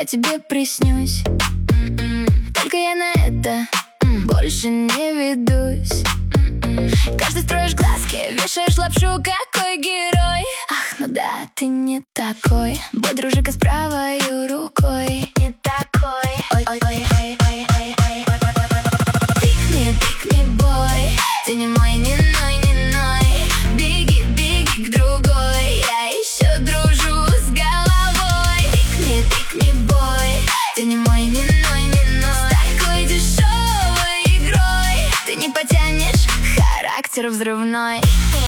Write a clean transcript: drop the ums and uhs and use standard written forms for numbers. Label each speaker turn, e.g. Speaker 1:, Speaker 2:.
Speaker 1: тебе приснюсь. Только я на это больше не ведусь. Каждый строишь глазки, вешаешь лапшу, какой герой. Ах, ну да, ты не такой. Бой, дружика, с правой рукой. Не такой. Ой-ой-ой-ой-ой-ой. Пикни, бой. Ты не мой, не ной, не ной. Беги, беги к другой. Я еще дружу с головой. Пикни, бой. Ты не мой, не ной, не ной. С такой дешевой игрой ты не потянешь, характер взрывной.